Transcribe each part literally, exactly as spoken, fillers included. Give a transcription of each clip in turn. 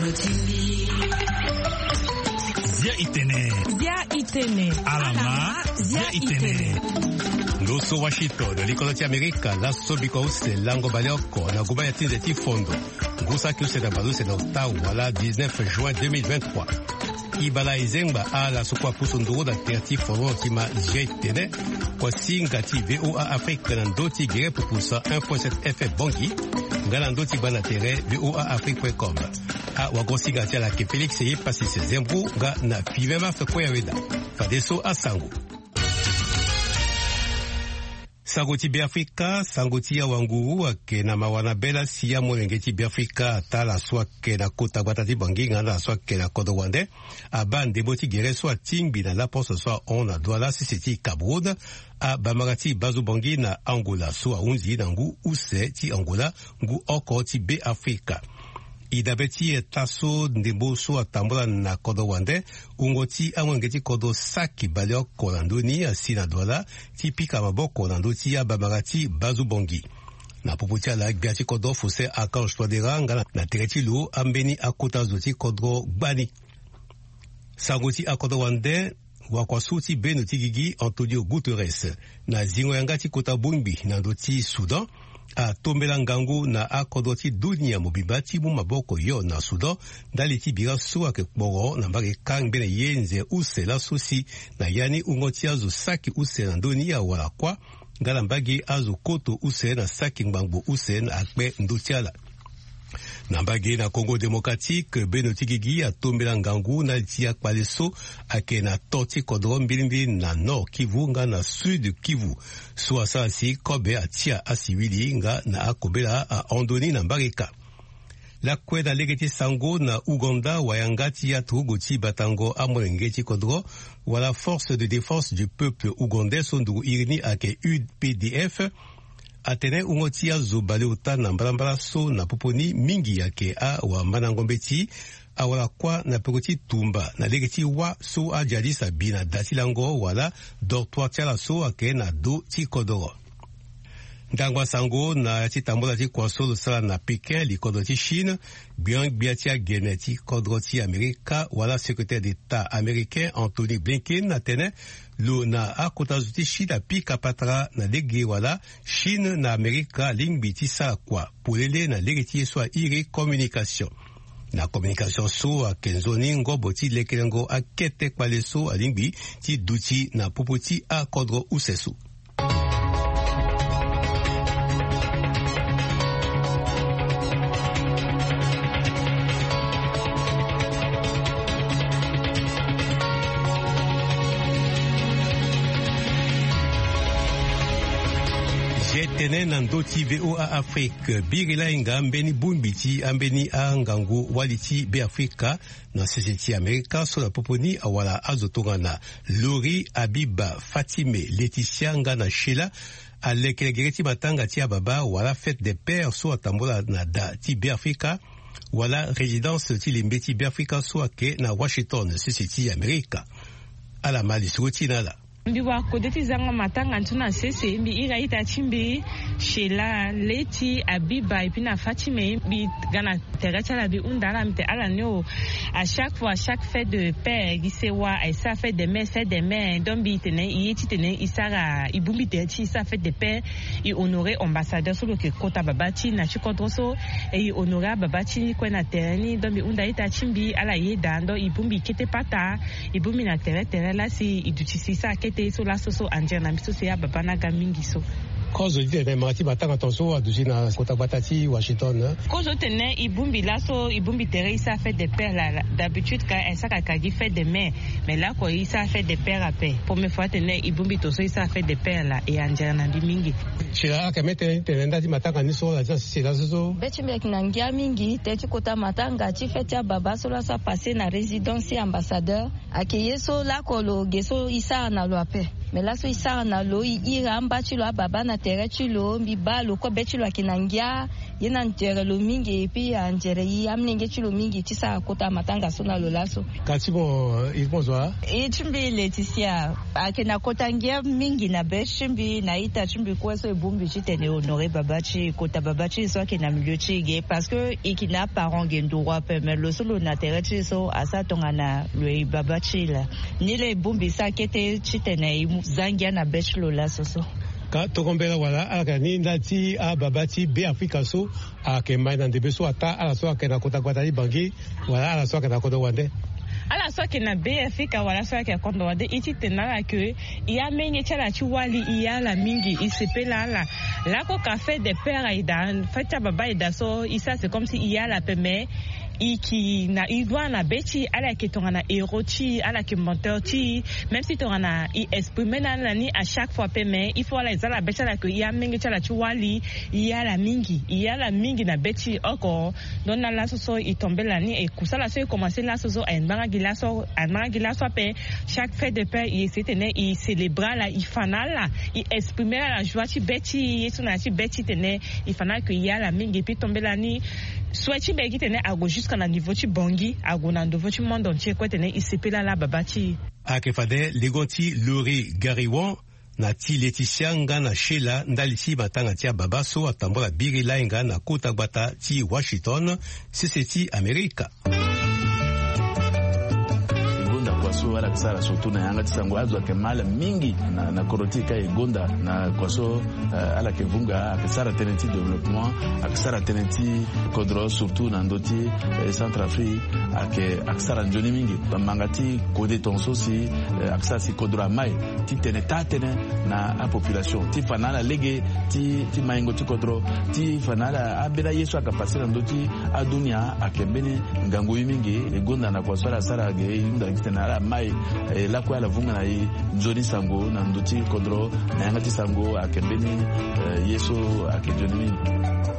Zia itene. Zia itene. Alama. Zia itene. Nusu Washington, likoloti Amerika, la sobiko use, lango balioko, na guba yatinde ti fondo. Ngusa kiuse na balu se na Ottawa, wala dix-neuf juin deux mille vingt-trois. Ibala izengba ala sukwa pusunduru da terti fondo kima zia itene. Kwa singa ti V O A Afrique na ndoti gire pupusa un point sept F M bongi. Ngala ndoti bana tere V O A Afrique point com. A wagosi gatia la ke Felix ye pasi se zembu nga na pivema fekwe ya weda. Fadeso a sangu. Sangoti Biafrika, sangoti ya wangu wake na mawana bela siya mwengeti Biafrika atala swake na kota batati banginga na swake na kodo wande. Abande boti gere swa timbi na la posa swa ona douala sisiti Kabroud. A bamagati bazu bangi na Angola swa unzi na ngu use ti Angola ngu oko ti Biafrika. Idabeti taso ndembo so atambola na kodo wande ungoti amwengeti kodo saki balio kolandoni asina douala ti pika maboko nando ti ya bamagati bazu bongi na puputia la biati kodo fuse akanj twadera ngana na tereti lo ambeni akota zoti kodo gbani sangoti akodo wande wakwasuti beno tigigi Antonio Guterres na zingo yangati kota bumbi nando ti Sudan a tombela ngangu na akodoti dunia mobimba ti mu maboko yo na Sudan dali ti bira suwa ke kporo na mbage kang bene yenze use la susi na yani ungoti azu saki use na ndoni ya wala kwa ngala mbage azu koto use na saki ngbangu use na akpe ndutiala na mbage na Congo Démocratique beno tigigi a tombela ngangu na tia kwaleso ake na toti kodro mbilimbi na Nord Kivu nga na Sud Kivu suwa sa si kobe atia asiwili nga na akobela a ondoni na mbareka la kweda legeti sango na Uganda wayangati ya trugoti batango amwengeti kodro wala force de défense du peuple ougandais sonduru irini ake U P D F atene ungoti ya zobale uta na mbalambala so na poponi mingi yake a wa manangombeti awala kwa na pekoti tumba na legeti wa so a jalisa bina dati lango wala dortoir tiala so ake na do ti kodoro. Ndangwa sango na ti tambola ti kwa solo sala na Pekin li kodro ti Chine biang biatia gene ti kodro ti Amerika wala secrétaire d'État américain Anthony Blinken atene lo na akota zuti shida pika patra na lege wala Chine na Amerika lingbi ti sa kwa polele na lege ti so iri communication na communication so a kenzoni ngobo ti lekelengo akete kwale so a lingbi ti duti na popoti a kodro usesu. Tene na ndoti V O A Afrique birila inga ambeni bumbiti ambeni a ngangu waliti be Afrika na seseti Amerika so la poponi awala azotonga na Lori Abiba Fatime Laetitia nga na Sheila alekelegeti batanga ti ababa wala fête des pères so atambola na da ti be Afrika wala résidence ti limbeti be Afrika so ake na Washington seseti Amerika ala mali suti nala mbi wa kodeti zanga matanga ntuna sese mbi ira ita chimbi Sheila Leti Abiba et puis na Fatime bi gana tereta la bi undala mte ala nyo à chaque fois chaque fête de père gisewa et ça fait des mères fête des mères donc bi tene yeti tene isara ibumbi teti ça fait des pères et honorer ambassadeur sur le kota babati na chikodroso et honorer babati kwa na terni donc bi unda ita chimbi ala yeda ndo ibumbi kete pata ibumbi na tereta la si idutisi sa so la soso anje na miso se ya baba na gamingi so kozo dite mati batanga tonso aduji na kota batati Washington kozo tene ibumbi la so ibumbi tere isa fait des pères là d'habitude quand ça kagi fait des mères mais là quoi isa fait des pères à paix pour me fois tene ibumbi toso isa fait des pères là et anje na bimingi chira ka mete tene ndati matanga ni so la c'est la so beti mek na ngia mingi teti kota matanga ti fait ya baba so la sa passer na résidence ambassadeur akiyeso la kolo geso isa na lo paix mais là so isa na lo ira mbachi lo baba na tere chilo mbiba lo ko bechi lo akinangia yena ntere lo mingi puis anjere yi amnenge chilo mingi tisa kota matanga sona lo laso katibo ibozwa e chimbi Laetitia akena kota ngia mingi na beshimbi na ita chimbi kwa so ebumbi chitene honore babachi kota babachi so akena mliochige parce que ikina parent gendroit mais le solo na tere chiso asa tongana lo babachi la ni le bumbi sa kete chitene zangia na beshlo la soso ka tokombela wala alaka ni ndati a babati be Afrika so ake maina ndebe so ata ala so ake na kota kwatali bangi wala ala so ake na kota wande ala so ake na be Afrika wala so ake kota wande iti tenala ke iya menye chala chiwali iya la mingi isepela la la ko café de père ida fata baba ida so isa c'est comme si iya la peme iki na idwa na beti ala ke tongana eroti ala ke menteur ti même si tongana i exprimer na ni à chaque fois peme il faut la izala beti la ke ya mingi chala chiwali ya la mingi ya la mingi na beti oko don na la soso i tomber la ni e kusala so commencer la soso a mbanga gilaso a mbanga gilaso pe chaque fête de paix il s'était il célébrer la i fanala i exprimer la joie ti beti yesu na ti beti tene i fanala que ya la mingi puis tomber la ni soit ti begi tene ago jusqu'à na niveau ti bongi ago na niveau ti monde entier ko tene isepela la babati akefade ligoti Lori Gariwon na ti Laetitia nga na Sheila ndali ti matanga ti baba so atambola birila nga na kota gbata ti Washington sese ti Amerika kwaso wala kisara surtout na yanga tisango azo ke mala mingi na, na korotika egonda na kwaso uh, ala ke vunga akisara tenenti développement akisara tenenti kodro surtout na ndoti eh, Centrafrique ake akisara njoni mingi bamangati kode tonso si eh, akisara si kodro mai ti tene tatene na a population ti fanala lege ti ti maingo ti kodro ti fanala abela yesu akapasira ndoti adunia akembeni ngango mingi egonda na kwaso ala sara ge inda kitena ala mai eh, la kwa la vunga na i njoni sango na ndoti kodro na yanga ti sango akembeni eh, yesu akejoni mingi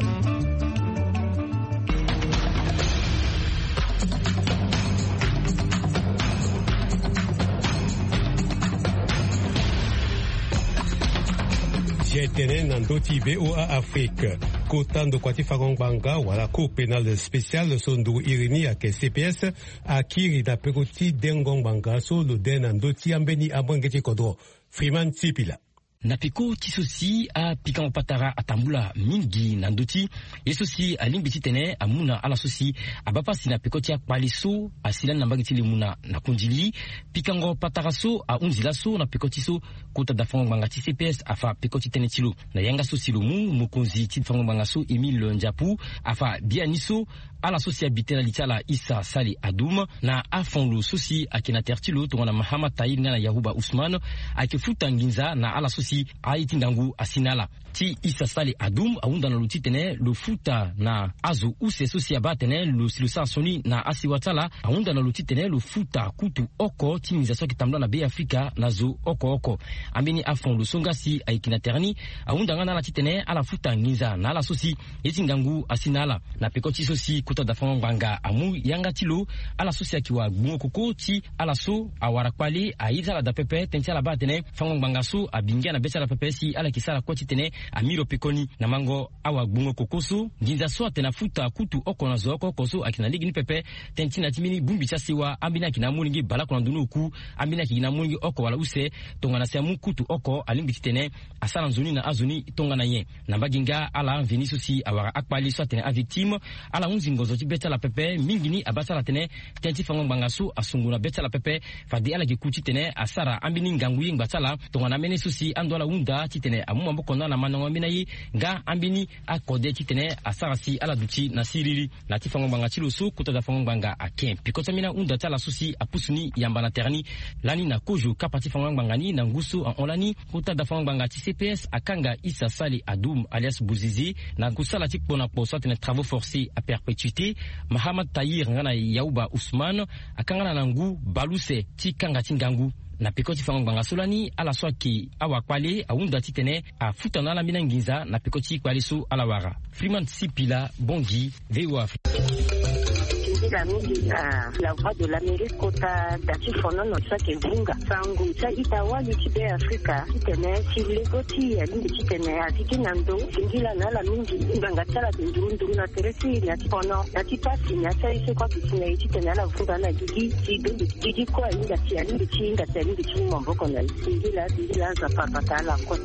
Jetene nandoti V O A Afrique. Kotando kwati fagongbanga wala cour pénale spéciale sondu irini ake C P S akiri da pekoti dengongbanga so lo den nandoti ambeni abwengeti kodro. Freeman Tipila. Na peko tisosi a pikan patara atambula mingi nandoti esosi alimbiti tene amuna ala sosi abapasi na peko tia kwaliso asila na mbagiti limuna na kunjili pikango patara so a unzila so na peko tiso kota da fango ngati C P S afa peko tene tilo na yanga so silumu mukonzi ti fango bangaso Emile Njapu afa bianiso ala sosi habitela litala Issa Sali Adoum na afonlo sosi akina tertilo to na Mahama Tahir na Yahuba Ousmane akifuta nginza na ala sosi aiti ndangu asinala ti Issa Sali Adoum aunda na luti tene lo futa na azo use sosi abatene lo silusa soni na asiwatala aunda na luti tene lo futa kutu oko ti mizaso kitambla na be Afrika na zo oko oko amini afonlo songasi aikina terni aunda ngana la titene ala futa nginza na ala sosi eti ndangu asinala na pekoti sosi kuta da fango banga amu yanga tilo ala sosi akiwa gbungo koko ti ala so awara kwali aida la da pepe tentia la batene fango banga so abingia na besa la pepe si ala kisala kwati tene amiro pekoni na mango awa gbungo koko so nginza so atena futa kutu oko na zo oko koso akina ligi ni pepe tentina timini bumbi chasiwa ambina kina mulingi bala kwa ndunu ku ambina kina mulingi oko wala use tonga na semu kutu oko alimbi tene asala nzuni na azuni tonga na ye na baginga ala veniso si awara akpali so atena a victime ala unzi ngozo ti beta la pepe mingini abasa la tene tenti fango bangaso asunguna beta la pepe fadi ala gikuti tene asara ambini ngangu yinga batala tonga na mene susi andola unda ti tene amu mbo konna na manango ambina yi nga ambini akode ti tene asara si ala duti na siriri na ti fango banga tilo so kuta da fango banga akem pikota mina unda tala susi apusuni yamba na terni lani na kojo kapati fango banga ni na nguso en olani kuta da fango banga ti C P S akanga Issa Sali Adoum alias Bouzizi na kusala ti pona poso tene travaux forcés à perpétuité Mahama Tahir ngana Yahuba Ousmane akangana nangu baluse ti kanga tingangu na pekoti fango banga solani ala swaki awa kwale aunda titene a futana la mina nginza na pekoti kwale so ala wara Freeman Sipila Bongi V O A. la mingi la voix de l'Amérique kota dati fono no sake bunga sangu sa itawali tibe Afrika kitene silegoti ya lingi kitene atiki nando singila na la mingi nganga tsala ndundu na teresi na tipono na tipasi na sai se kwa kitene kitene la vunga na gigi gigi gigi kwa inga tia lingi chinga tia lingi chimbo mboko na singila singila za papa la kwa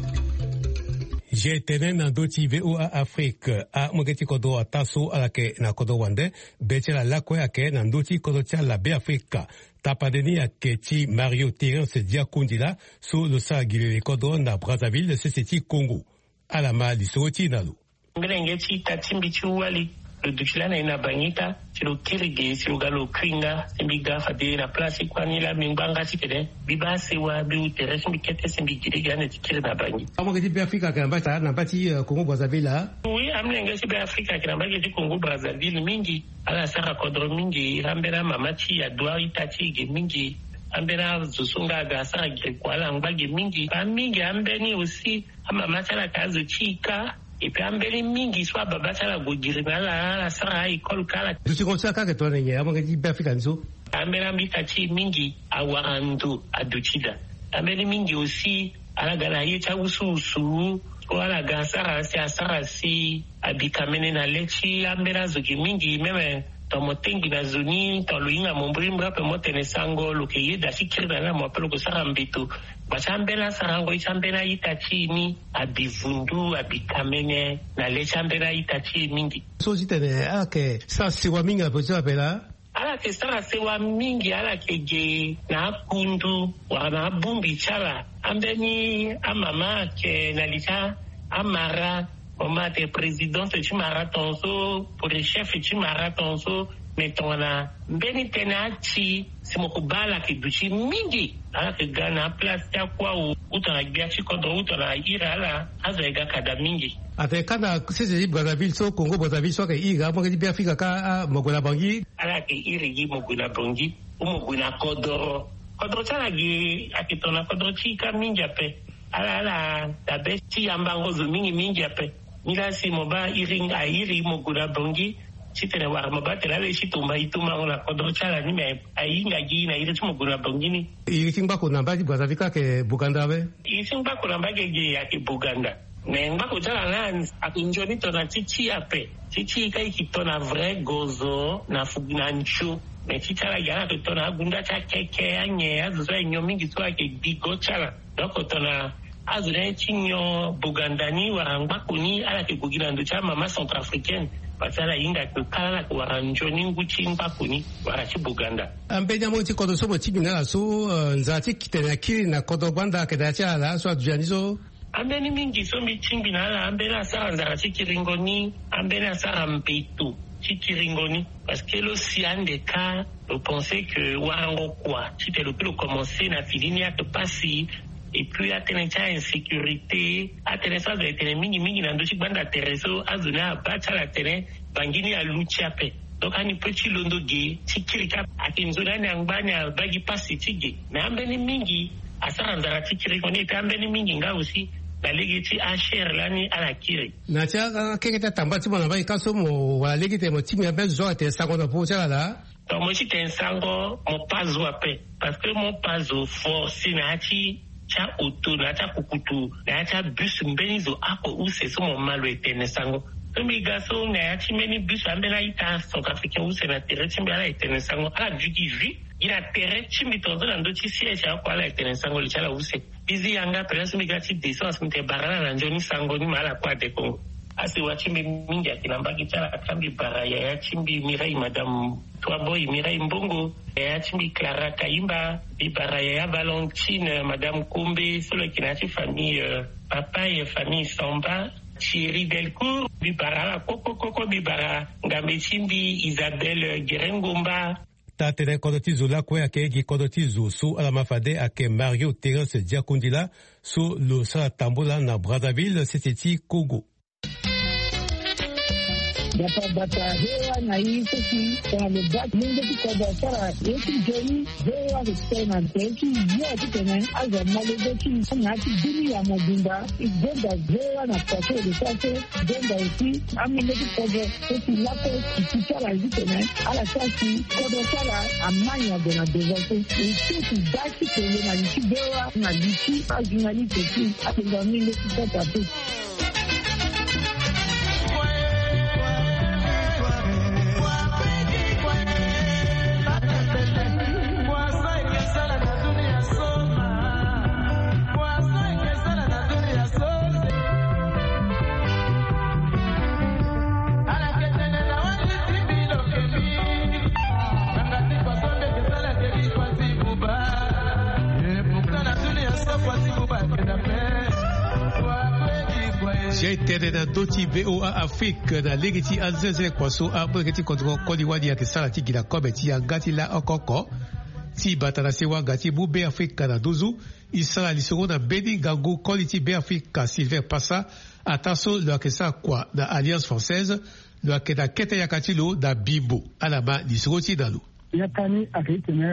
Je tene na doti V O A Afrique a mogeti kodo ataso alake na kodo wande betela lakwe ake na doti kodo tia la be Afrika tapadeni ake ti Mario Terence Diakundila so lo sa gile kodo na Brazzaville C C T Congo alama lisoti nalo ngeti tatimbi chuwali dukilana ina bangita silo kirige silo galo kringa simbiga fade na place kwani la mimbanga sikede bibase wa bi teresi mikete simbigire gane tikire na bangi amo ngeti be Afrika kana bata na bati Congo Brazzaville oui amne ngeti be Afrika kana bati Congo Brazzaville mingi ala saka kodro mingi rambera mamachi ya doa itati ge mingi ambera zusunga ga saka grekwala ngage mingi mingi ambeni aussi amamacha la kazo chika et puis ambeli mingi soit babasa la gojirina la la sara école kala tu conseilles ka que toi nenye amo ngeti be Afrika nzo ambela mbitachi mingi awarandu aduchida ambeli mingi aussi alagala yecha ususu wala gasara si asara si abikamene na lechi ambela zoki mingi meme tomotengi na zoni toloinga mombrimba pe motene sango loke da sikirina na mapelo ko sara mbitu bachambela sarango ichambela itachini abivundu abikamene na lechambela itachi mingi so zitene ake sa siwa mingi apoza bela ala ke sara sewa mingi ala ke ge na kundu wana bumbi chala ambeni amama ke nalita amara Oma te président tu marathonso pour le chef tu marathonso metona mbeni tenachi simokubala kiduchi mingi ala ke gana place ya kwa utana biachi kodo utana ira ala azaiga kada mingi ate kana sisi Brazzaville so Congo Brazzaville so ke ira mo ke bi Afrika ka mogona bangi ala ke iri gi mogona bangi umogona kodo kodo tala gi akitona kodo chika mingi ape ala ala tabe chi ambango zo mingi mingi ape nila si moba iring a iri moguna bongi chitene war moba telale chitumba ituma ona kodochala ni me ainga gi na iri moguna bongi ni iri singba ko namba di Brazzaville ke Buganda be iri singba ko namba ge ge ya ke Buganda ne ngba ko tala lan akinjoni to na chichi ape chichi kai kitona vrai gozo na fugna nchu me chichara yana to na gunda cha keke anye azuzo nyomingi to ake bigochala doko tona azure chinyo Bugandani warangba kuni ala ke kugira ndo cha mama centrafricaine basala inga kala ko waranjoni nguchimba kuni warachi Buganda ambenya mo chikodo sobo chibina so nzati kitena kiri na kodo banda ke dacha la so adjanizo ambeni mingi so mi chimbina la ambena sara nzara chikiringoni ambena sara mpetu chikiringoni parce que le sian de cas on pensait que warango quoi c'était le plus commencer na filini ya passi et puis atenecha insécurité atenesa de tene mingi mingi na ndochi banda tereso azuna bacha la tene bangini ya luchape donc ani petit londo ge tikirika akinzona na ngbanya bagi pasi tige na ambeni mingi asara ndara tikirika ni ambeni mingi nga aussi balegi ti asher lani ala kiri na cha keketa tambati bona bai kaso mo wala legite mo timi ya bezo te sango na pocha la donc moi j'étais un sango mon pazo ape parce que mon pazo force na ti cha auto na cha kukutu na cha bus mbenizo ako use so mo malo etene sango mi gaso na cha meni bus ambela ita South Africa use na tere chimbala etene sango ala jugi vi ina tere chimbi tozo na ndo chi sie cha kwa la etene sango li chala use bizi yanga peleso mi gati deso asmite barana na njoni sango ni mala kwa de Congo asi wachimbi mingi akinambaki chala akambi baraya ya chimbi mirai madam Twaboi Mirai Mbongo ya chimbi Clara Kaimba bibaraya ya Valentine madame Kombe solo kinati famille euh, papa et famille Samba Thierry Delcourt bibara koko koko bibara ngambe chimbi Isabelle Gerengomba tatene kodotizo la kwe ake gi kodotizo so ala mafade ake Mario Terence Diakundila so lo sa tambola na Brazzaville c'était Congo. bata bata hewa na hii sisi kwa mbat mungu kwa sara yetu jeni hewa kutena teki yote tena aza malegochi na kidini ya mobimba igenda hewa na pato de sase genda usi amile kwa sisi lapo kichara hizi tena ala sasi kwa sara amanya de na dezato sisi basi kwenye na likidewa na liki ajinali teki atendamile kupata tu. J'étais dans Doti V O A Afrique, dans l'Egiti Azeze Kwaso, après que tu contrôles Kodiwadi à Kisala Tigila Kobeti à Gatila Okoko, Ti Batanasewa Gati Boube Afrique na Dozu, Isala Lisoro na Bedi Gango Koliti B Afrique Silver Passa, Ataso le Akesa Kwa, dans Alliance Française, le Akeda Kete Yakatilo, dans Bibo, Alaba Lisoro Tidalo. yakani akitene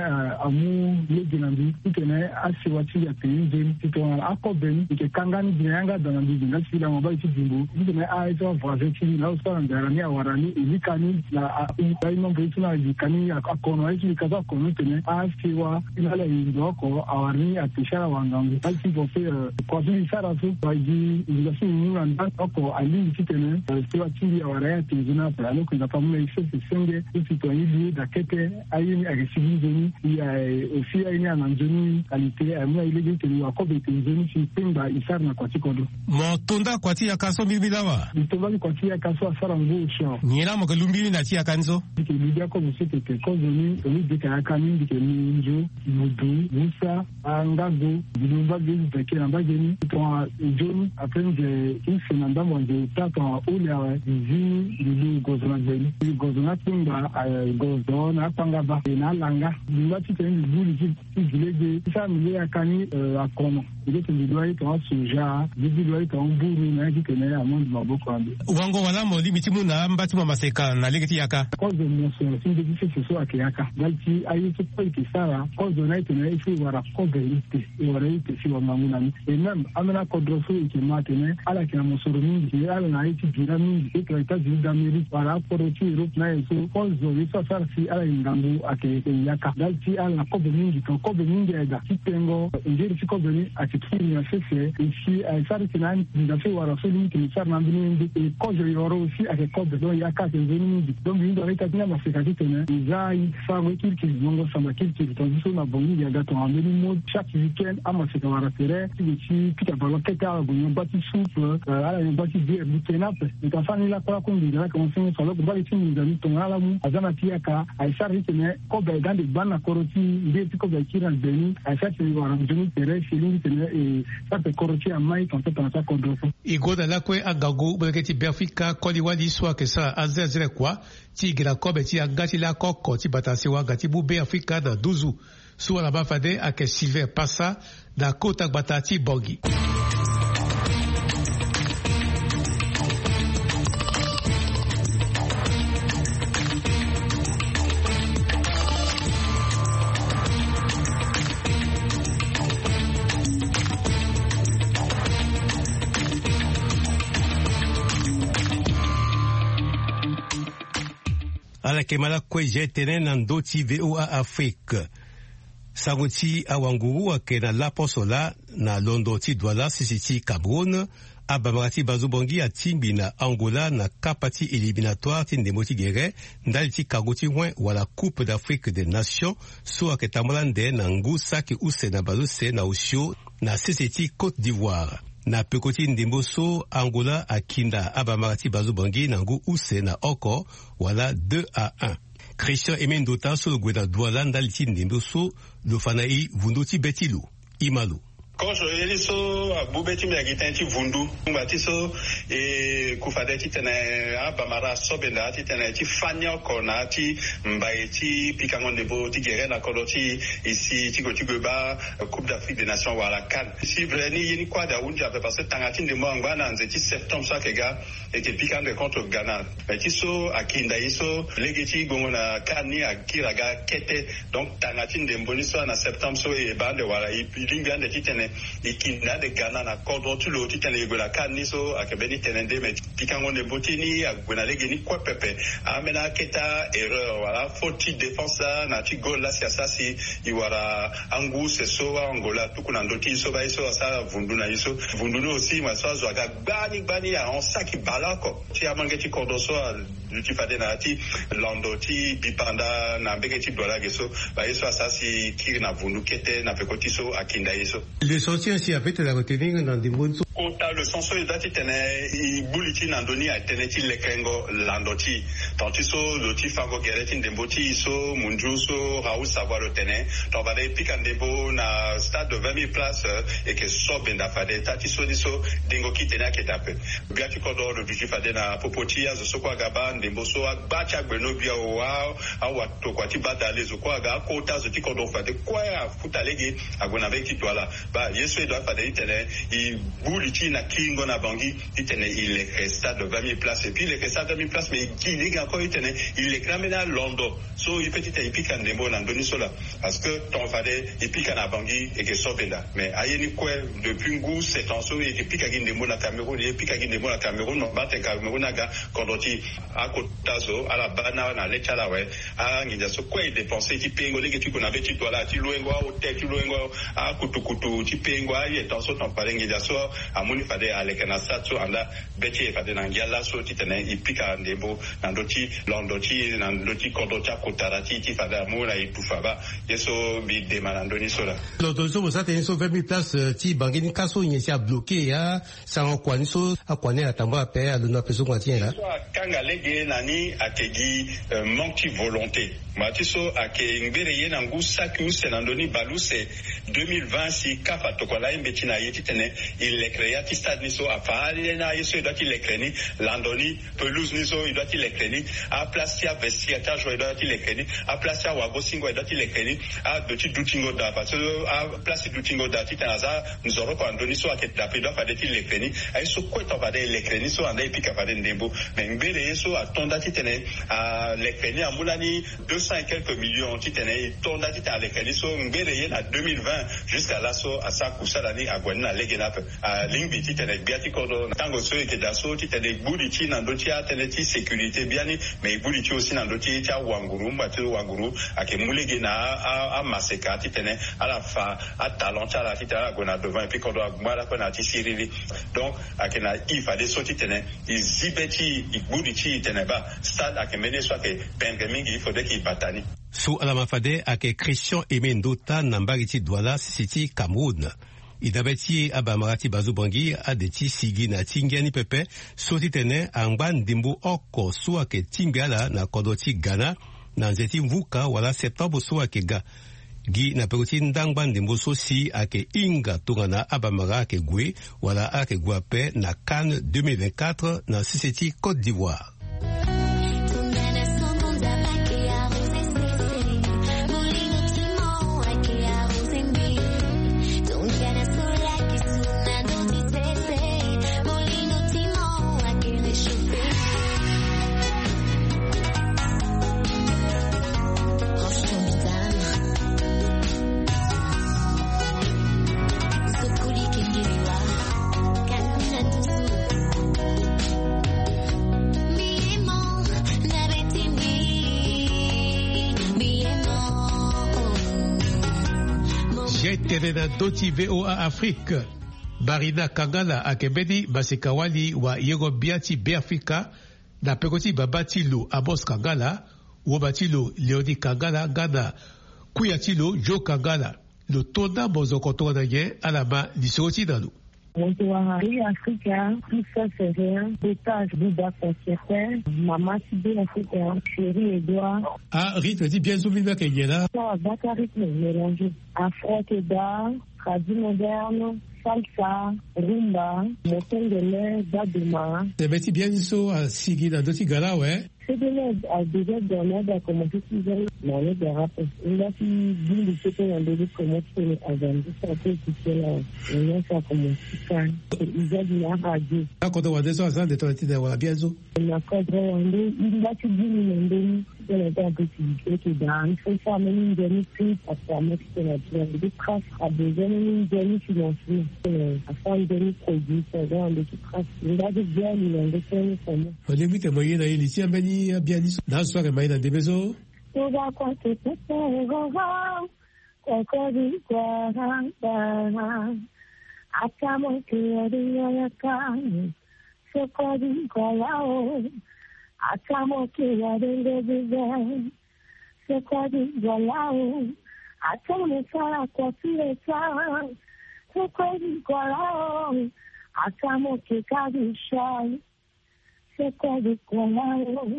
amu leginandi itene asiwati ya pinje itona akobeni ike kangani binanga danandi binga sila mobile tidingu itene aizo vazeti na usana ndarani awarani ilikani na ubaino mbituna ilikani akono aizo ikaza kono itene asiwa inala indoko awari atishara wangangu alti bofe kwa zili sara tu baji ilasi nuna ndako ali itene siwati ya waraya tizuna plano kuna pamuna isese senge ititoyili dakete ayini agesibizo ni ya ofia ini ananjoni alite amuna ile gete ni wakobe tenzoni si pemba isarna kwa tikodo motonda kwa tia kaso bibilawa itonda kwa tia kaso asara ngusho nyira mo kalumbi na tia kanzo dike lidia ko musete ke kozoni oni dike akani dike ninjo mudu musa angago bilumba bizu peke namba jeni to joni aprende inse namba monje tata ule awe zi lilu gozona jeni gozona timba gozona panga ba na langa lati teni buli zilege sa mile akani akono ile tendoi to soja bidoi to mburu na kitene amondi maboko ambe wango wala mo limiti muna mbati mama seka na legeti yaka kozo moso sinde bise so akiyaka dalti ayitu ko ikisara kozo na itene ifi wara kobe ite wara ite si wamanguna ni e même amena kodroso ikimatene ala kina mosoro mingi ala na iti gira mingi ito itaji d'Amérique wala poroti Europe na eso kozo iso sarsi ala ingangu ake yaka dalti ala kobe mingi to kobe mingi eda kitengo ngiri kobe ni akitini ya sese ici aisari kinani ndafe wara so ni kinisar na mbini e kozo yoro aussi ake kobe do yaka tenzeni mingi donc ndo reta tina maseka kitene izai sawe kirki zongo sama kirki to biso na bongi ya dato ambeni mode chaque weekend ama seka wara tere ici kita baloketa gonyo bati souple ala yo bati bière butenape itafani la kwa kundi la commencer solo bali tini ndani to ala mu azana tiaka aisari kitene kobe dande bana koroti ndeti kobe kira beni aisari wara mjuni tere shilingi tene e sate koroti amai quand on sa kodrofo igoda lakwe agago breketi Afrika koliwadi swa kesa azezere kwa tigira kobe ti agati la koko ti batasi wa gati bube Afrika da duzu suwa la bafade ake Silver Passa da kota batati bogi. ala kemala kwe jetene na ndoti V O A Afrique sangoti awanguru ake na laposola na londoti douala sisiti Cameroun abamati bazubongi atimbi na Angola na kapati éliminatoire ti ndemoti gere ndali ti kagoti wen wala Coupe d'Afrique des Nations so ake tambola nde na ngusa ki use na bazuse na usio na sisiti Côte d'Ivoire na pekoti ndemboso Angola akinda abamati bazubongi na ngu use na oko wala deux à un. Christian Emendota so gweda douala ndali ti ndemboso lofanai vundoti betilu imalu Kojo eliso abubeti miagitenti vundu mbatiso e kufadeti tene abamara sobenda ati tene ti fanya kona ti mbaiti pikangonde bo ti gere na koloti ici ti gotigoba Coupe d'Afrique des Nations wala CAN si vreni yini kwa da unja parce que tangati ndemo ngwana nzeti septembre chaque gars et que pikande contre Ghana. Mais tu so akinda iso legeti gongona kani akiraga kete donc tangatin de mboniso en septembre so e bande wala ilinga de titene ikinda de Ghana na kodro tu lo titene gola kani so akebeni tenende mais pikango de botini agona legeni kwa pepe amena keta erreur wala faute défense na ti goal la sia ça si iwara angu se so angola tukuna ndoti so ba iso sa vunduna iso vunduna aussi ma so zwaga bani bani a on saki balako ti amangeti kodoso ti fade na ti landoti bipanda na mbeketi dola geso ba iso sa si kiri na vundu kete na pekoti so akinda iso le soutien si avait la retenir dans des bonnes kota le senso idati tene ibuliti na ndoni a teneti lekengo landoti tanti so loti fango gereti ndemboti so munju so raoul savoir le tene to vade pikandebo na stade de vingt mille places et que so benda fade tati so diso dengo kitena ketape biati kodo le viju fade na popoti azo so kwa gaba ndembo so agbacha gbeno bia o wa awa to kwati badale zo kwa ga kota zo ti kodo fade kwa ya futalege agona veki toala ba yeso edo fade tene i buliti na kingo na bangi itene il est stade de vingt mille places et puis le stade de vingt mille places mais qui ligue encore itene il est cramé dans Londres so il petit et puis kandembo na ndoni sola parce que ton fade et puis kana bangi et que sobenda mais ayeni quoi depuis ngou c'est en so et puis kagindembo na Cameroun et puis kagindembo na Cameroun no bate Cameroun naga kondoti a kotazo à la bana na lechala we a nginja so quoi dépenser ti pengo lege tu kona beti tola ti loengo au te ti loengo a kutukutu ti pengo a et en so ton fade nginja so amuni fade alekana satso anda beti fade na ngala so ti tene ipika ndembo na ndoti londoti na ndoti kondoti kotarati ti fade amuna itufaba yeso bi demanandoni sola l'autorisation pour ça tenir so vingt mille places ti bangini kaso nyesi a bloqué ya sans kwani so akwane atamba ape alona peso kwatien là kanga lege nani akegi manque de volonté matiso ake ngere yena ngu saku senandoni balu c'est deux mille vingt si kafa tokola imbetina yeti tene il est créé ti stade niso afale na yeso doit il écréni landoni pelouse niso il doit il écréni a placia vestiaire joueur doit il écréni a placia wagosingo doit il écréni a petit doutingo da parce que a place doutingo da ti tanaza nous aurons pas ndoni so aketa pe doit pas il écréni a so kweta va de l'écréni so anda epika va de ndembo mais ngere yeso atonda ti tene a l'écréni a mulani deux cents et quelques millions ti tene tonda ti ta l'écréni so ngere yena deux mille vingt jusqu'à là so a sa kusalani a gwana legena a lingbi ti tene biati kodo tango so eke daso ti tene budi ti na ndoti a tene ti sécurité biani mais budi ti aussi na ndoti ti wanguru mbati wanguru ake mulege na a, a maseka ti tene à la fa a talent la ti tene gona devant et puis kodo agmala ko na ti sirili donc ake na ifa de so ti tene izibeti ibudi ti tene ba stade ake mene so ake pengemingi il faudrait qu'il batani sous alamafade ake Christian Emendota nambari ti Douala siti Cameroun idabeti abamarati bazubangi adeti sigi na tingiani pepe soti tene angba ndimbu oko so ake tingala na kodoti Ghana na nzeti mvuka wala septembre so ake ga gi na pekoti ndangba ndimbu so si ake inga tongana abamara ake gwe wala ake guape na Cannes deux mille vingt-quatre na siseti Côte d'Ivoire. Doti V O A Afrique Barina Kangala akebedi basekawali wa yego biati Beafrika na pekoti babatilo Amos Kangala wobatilo Leoni Kangala Ghana kuyatilo Joe Kangala lo tonda bozokoto na ye alama lisoti dalu Bonjour, Africa, tout ça c'est rien. Étage Bouba Concertin, Maman Sibé Africa, Chérie Edouard. Ah, rythme dit bien souvent que y est là. Ça va rythme mélangé. Afro Keda, tradi moderne, salsa, rumba, motengele, daduma. C'est beti bien so à sigi dans d'autres gala ouais. C'est de l'aide à déjà donner à commencer si vous avez dans des rap. Il a fait du lycée dans des commencer à vendre ça fait que là. Il a fait comme ça. Il a dit la radio. Quand on voit des choses dans des toilettes de voilà bien so. Il a cadré il a fait du monde de la possibilité que dans il faut faire même une demi prix à permettre que la des traces à besoin d'une demi financière à faire une demi produit ça dans des traces. Il a dit bien il a fait ça. On limite moyen à ici à Beni bien dit dans soirée mais dans des maisons. Tout va quoi que tout va quoi dit quoi atamo que dia kan se pode colar atamo que dia de se pode colar atamo sala cosire sa se pode colar atamo que cada chai se pode colar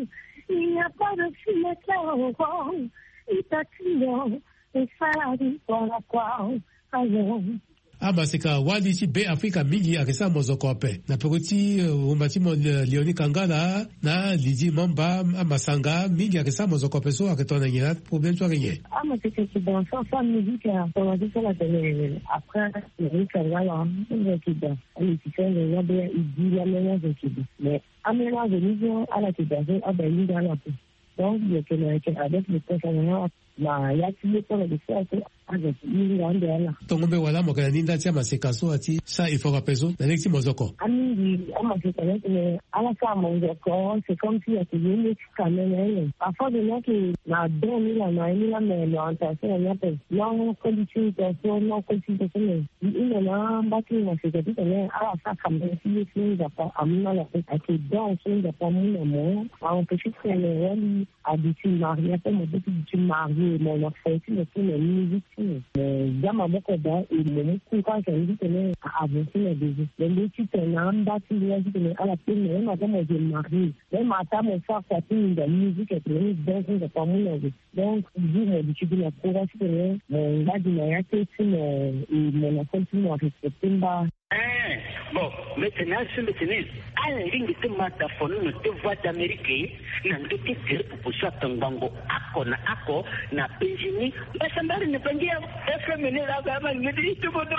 e a para se meter e tá tio e fala de qual qual ayo. Ah bah c'est ka wali ci be Afrika mingi akisa mozokope na pekoti umbati mo Leoni Kangala na Lidi Mamba amasanga mingi akisa mozokope so aketona ngina problème so rien. Ah mais c'est que dans sa musique on a dit ça la télé après Leoni Kangala on qui dans il fait le rabia il dit la meilleure de qui mais amena de niveau à la télé à ben dans la donc il y a que avec les personnes na ya tile pour le faire avec il y a ndela tongo be wala mokana ninda tia masekaso ati sa il faut rapeso na nexi mozoko ami amaseka ne ala sa mozoko c'est comme si c'était une caméra parfois de là que na donné la na ni la mais l'orientation na pe non condition de non condition de il est là baki na c'est que ne ala sa caméra si c'est da pas amina la pe ati donc c'est da pas mon amour on peut juste le rôle habitué marié pour me dire marié mais la fête c'est la musique mais jama boko da il me coup quand je dis que ne avancer les deux les deux tu te n'as tu dis que ne à la fin mais madame je marie mais madame on fait ça une de musique et puis donc c'est pas mon donc je me dis que la courage que mais là du meilleur que tu me il me la continue à respecter ba. Bon, maintenant, ce maintenant, à la ligne de mataphone, nous te voix d'Amérique, nous te dire pour ça, ton bango, ako na ako, na Benjini, mais ça m'a ne pas dire, est-ce que mener la gamme, me dit tout le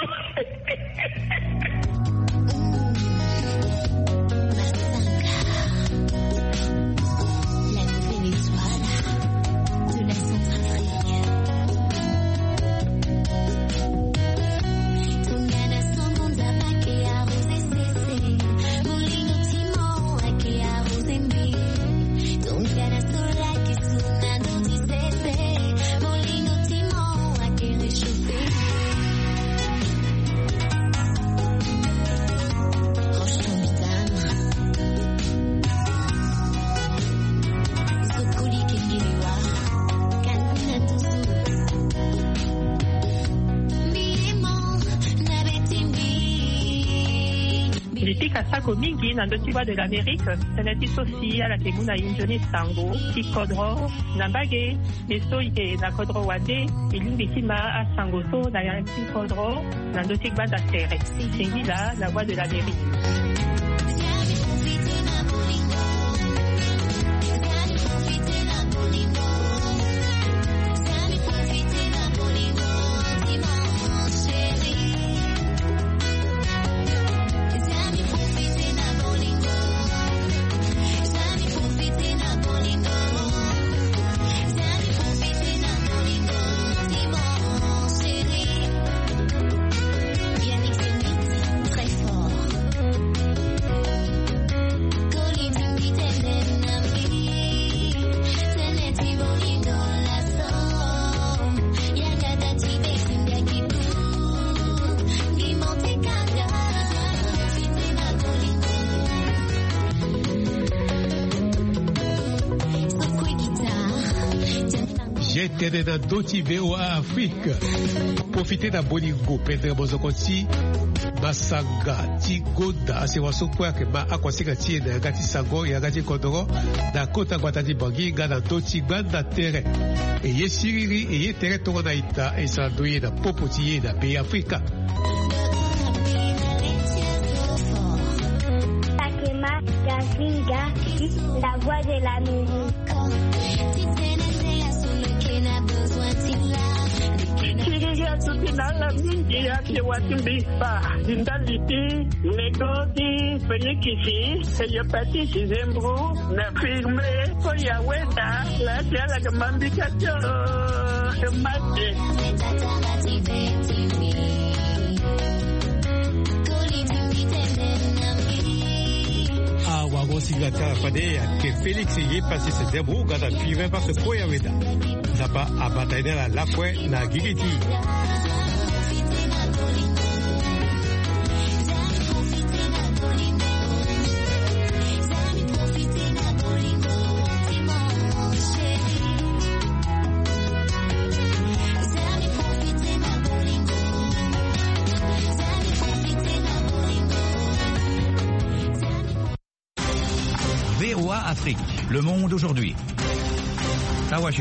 mingi na ndoti wa de l'Amérique, senati sosi ala te muna injoni sango, ki kodro, na mbage, meso ike na kodro wade, ilimbi kima a sango so na yanki kodro, na ndoti wa da tere. Sengi la, la voix de l'Amérique. J'étais dans Doti V O A Afrique. Profitez d'un Bolingo, Pedro Bozokoti, masanga ti goda asewa so kwa ke ma akwasika ti na gati sango ya gati kodoro na kota kwata ti bangi ngana do ti gbanda tere e ye siriri e ye tere tongo na ita e sa do ye na popo ti ye na pe Afrika. Takema Kazinga, la voix de l'Amérique. Nala mingi yake watimbisa indaliti negodi fenikisi eyapatisi zembru na firme koya weda la tiala kamambika cho emate awa wosinga tala fade ke Felix ye pasi se zembru gada firme pa se koya weda zapa abataine la lakwe na gigiti. V O A Afrique, le monde aujourd'hui.